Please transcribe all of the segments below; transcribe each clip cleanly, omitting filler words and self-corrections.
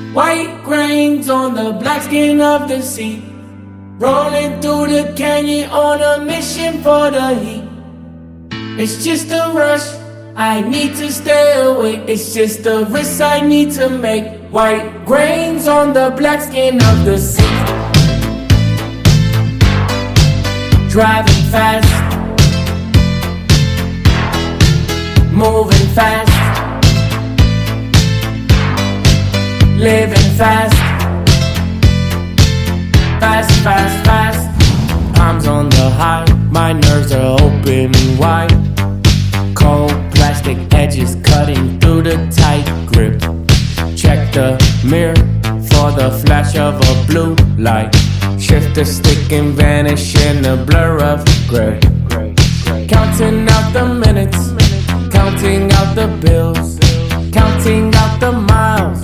White grains on the black skin of the sea. Rolling through the canyon on a mission for the heat. It's just a rush, I need to stay awake. It's just a risk I need to make. White grains on the black skin of the sea. Driving fast, moving fast, living fast, fast, fast, fast. Arms on the high, my nerves are open wide. Cold plastic edges cutting through the tight grip. Check the mirror for the flash of a blue light. Shift the stick and vanish in the blur of gray. Counting out the minutes, counting out the bills, counting out the miles.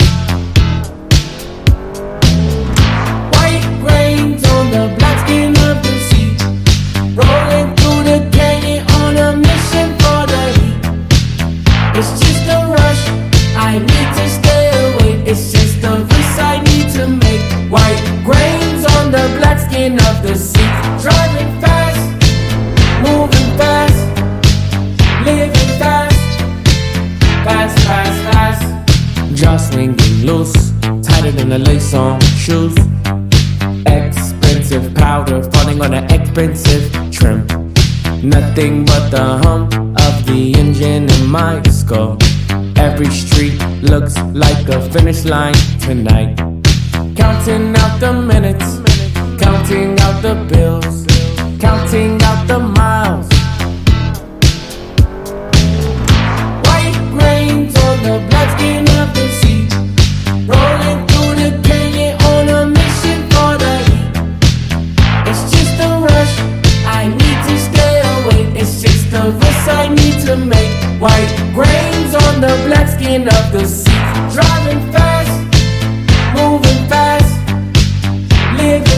White grains on the black skin of the sea. Rolling through the canyon on a mission for the heat. It's just a rush, I need to stay awake. It's just a risk I need to make. White grains on the black skin of the sea. Driving fast, moving fast, living fast, fast, fast, fast. Jaw swinging loose, tighter than a lace on shoes. Expensive powder falling on an expensive trim. Nothing but the hum of the engine in my skull. Every street looks like a finish line tonight. Counting out the minutes, counting out the bills, counting out the miles. White grains on the black skin of the sea. Rolling through the canyon on a mission for the heat. It's just a rush, I need to stay awake. It's just a risk I need to make. White grains on the black skin of the sea. Driving fast, moving fast, living